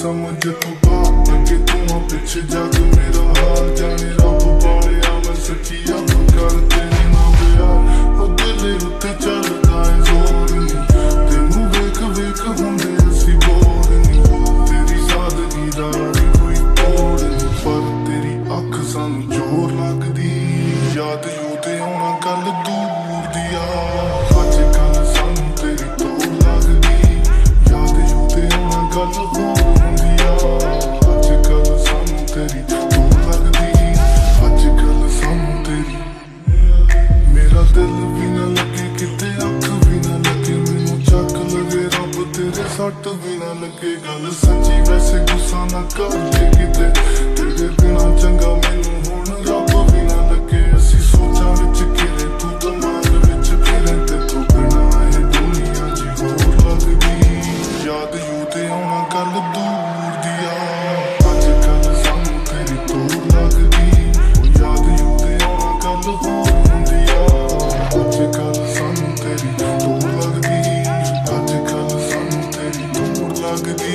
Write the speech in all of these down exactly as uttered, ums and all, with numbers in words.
समझ तू बात लगे तू पिछे जग मेरा हाल जाने रब बालिया मैं सच्ची अब कर तेरे नाम यार ओ दिल उत्ते चलदा है जोर नी तेनू वेख वेख हुंदे असी बोर नी तेरी सादगी दा कोई तोड़ नी पर तेरी अख सानू जोर लगदी याद यू ते आउणा गल दूर दी आ अज कल सानू तेरी तोड़ लगदी याद यू ते आउणा गल होर हुंदी आ अज कल सानू तेरी तोड़ लगदी अज कल सानू तेरी मेरा दिल भी ना लगे किते अख भी ना लगे मैनू चक लगे रब तेरे सट भी ना लगे गल सच्ची वैसे गुस्सा ना कर दे किते तेरे बिना चंगा मैनू हुण रब भी ना लगे असी सोचां विच घिरे तू दिमाग विच फिरे ते तू बिना ए दुनिया जी होर लगदी याद यू ते आउणा गल दूर दी आ अज कल सानू तेरी तोड़ लगदी ओ याद यू ते आउणा गल होर हुंदी आ अज कल सानू तेरी तोड़ लगदी अज कल सानू तेरी तोड़ लगदी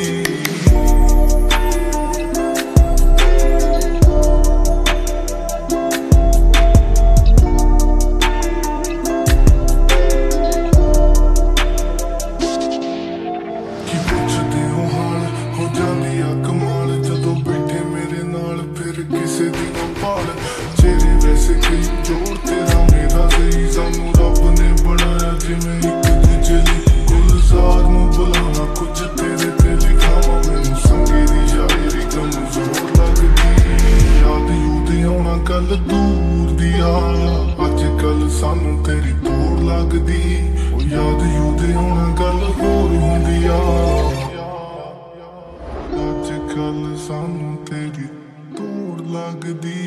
चेहरे वैसे कई जोर तेरा मेरा सही सानू रब ने बनाया जिवें एक दूजे लई गुलजार नूं बुलाना कुछ तेरे ते लिखावां मैनू संगे दी शायरी कमजोर लगदी याद यू ते आउणा गल दूर दी आ अज कल सानू तेरी तोड़ लगदी ओ याद यू ते आउणा गल होर हुंदी आ अज कल सानू तेरी तोड़ लगदी।